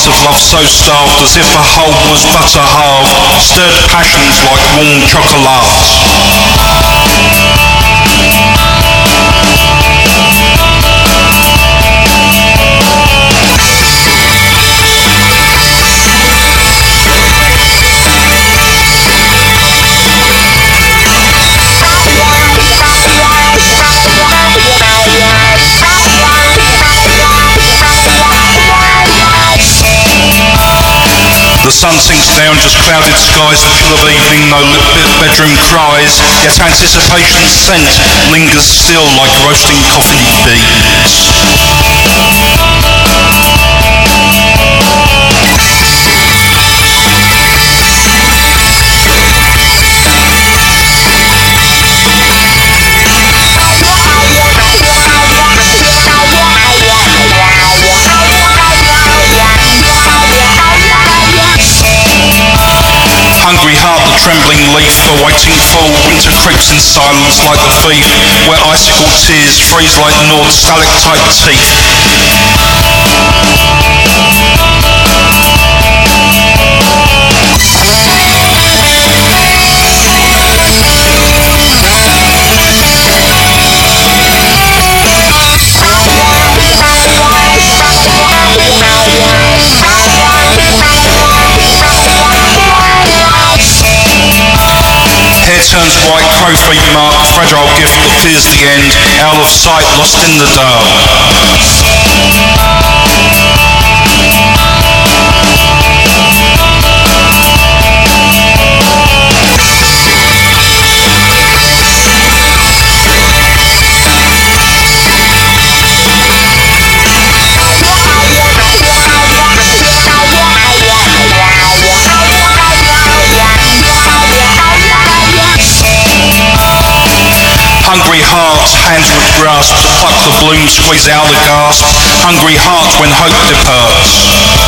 heart of love so starved, as if the whole was but a half, stirred passions like warm chocolate. The sun sinks down, just clouded skies, the chill of evening, no bedroom cries, yet anticipation's scent lingers still like roasting coffee beans. Hungry heart, the trembling leaf, the waiting fall, winter creeps in silence like the thief, where icicle tears freeze like gnawed stalactite teeth. Hair turns white, crowfeet mark, fragile gift that fears the end, out of sight, lost in the dark. Hungry hearts, hands would grasp to pluck the bloom, squeeze out the gasp. Hungry hearts when hope departs.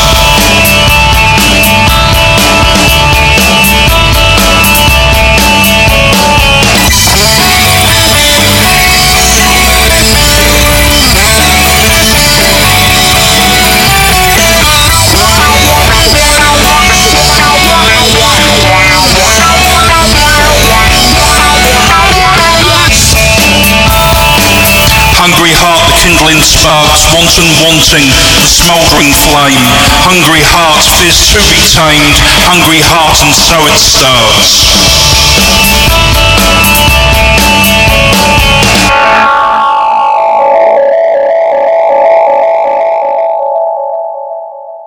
Hungry heart, the kindling sparks, wanting, the smouldering flame. Hungry heart, fears to be tamed. Hungry heart, and so it starts.